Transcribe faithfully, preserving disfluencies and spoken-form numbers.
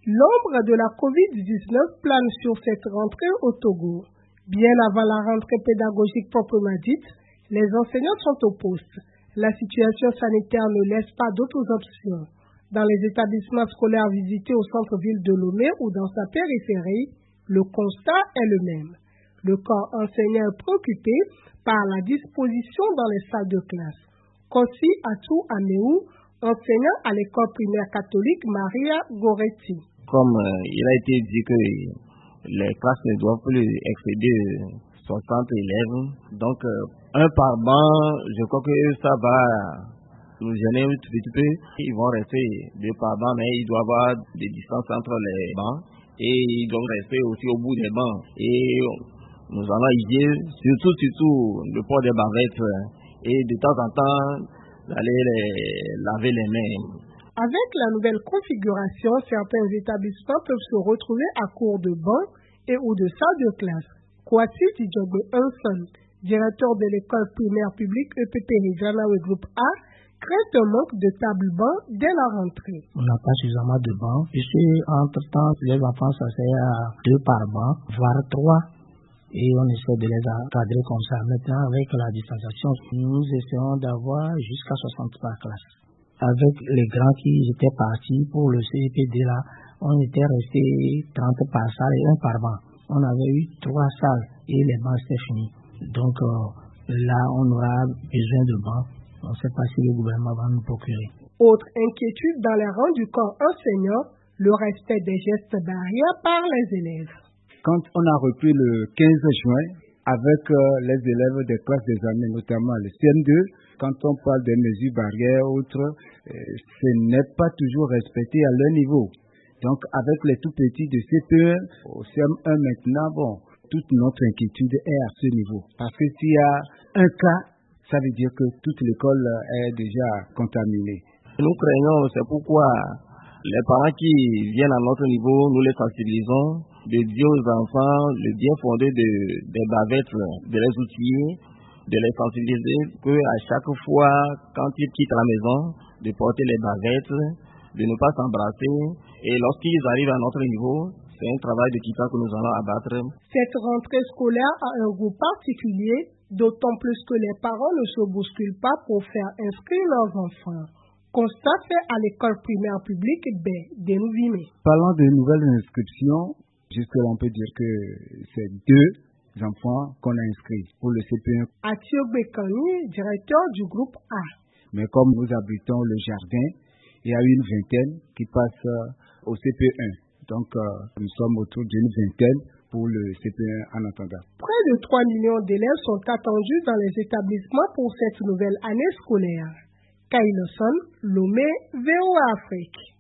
L'ombre de la covid dix-neuf plane sur cette rentrée au Togo. Bien avant la rentrée pédagogique proprement dite, les enseignants sont au poste. La situation sanitaire ne laisse pas d'autres options. Dans les établissements scolaires visités au centre-ville de Lomé ou dans sa périphérie, le constat est le même. Le corps enseignant est préoccupé par la disposition dans les salles de classe. Kossi Atou Améou, enseignant à l'école primaire catholique Maria Goretti. Comme euh, il a été dit que les classes ne doivent plus excéder soixante élèves, donc euh, un par banc, je crois que ça va nous gêner un tout petit peu. Ils vont rester deux par banc, mais il doit y avoir des distances entre les bancs et ils doivent rester aussi au bout des bancs. Et nous allons aider surtout, surtout le port des bavettes et de temps en temps d'aller les laver les mains. Avec la nouvelle configuration, certains établissements peuvent se retrouver à court de bancs et ou de salles de classe. Kwasi Djogbe Hanson, directeur de l'école primaire publique E P P Ghanawe Groupe A, craint un manque de tables-bancs dès la rentrée. On n'a pas suffisamment de bancs, puisque entre-temps, les enfants s'asseyent à deux par banc, voire trois. Et on essaie de les encadrer comme ça. Maintenant, avec la distanciation, nous essayons d'avoir jusqu'à soixante par classe. Avec les grands qui étaient partis pour le C P D là, on était resté trente par salle et un par banc. On avait eu trois salles et les bancs étaient finis. Donc euh, là, on aura besoin de bancs. On ne sait pas si le gouvernement va nous procurer. Autre inquiétude dans les rangs du corps enseignant, le respect des gestes barrières par les élèves. Quand on a repris le quinze juin, avec euh, les élèves des classes des années, notamment le C M deux, quand on parle des mesures barrières autres, euh, ce n'est pas toujours respecté à leur niveau. Donc avec les tout petits de C P un au C M un maintenant, bon, toute notre inquiétude est à ce niveau. Parce que s'il y a un cas, ça veut dire que toute l'école est déjà contaminée. Nous craignons, c'est pourquoi les parents qui viennent à notre niveau, nous les sensibilisons, de dire aux enfants le bien fondé de, des bavettes, de les outiller, de les sensibiliser qu'à chaque fois, quand ils quittent la maison, de porter les bavettes, de ne pas s'embrasser. Et lorsqu'ils arrivent à notre niveau, c'est un travail de quittant que nous allons abattre. Cette rentrée scolaire a un goût particulier, d'autant plus que les parents ne se bousculent pas pour faire inscrire leurs enfants. Constat fait à l'école primaire publique B de Nouvimé. Parlant de nouvelles inscriptions, jusque-là on peut dire que c'est deux enfants qu'on a inscrits pour le C P un. Atio Bekani, directeur du groupe A. Mais comme nous abritons le jardin, il y a une vingtaine qui passent au C P un. Donc euh, nous sommes autour d'une vingtaine pour le C P un en attendant. Près de trois millions d'élèves sont attendus dans les établissements pour cette nouvelle année scolaire. Kailoson, Lomé, V O A Afrique.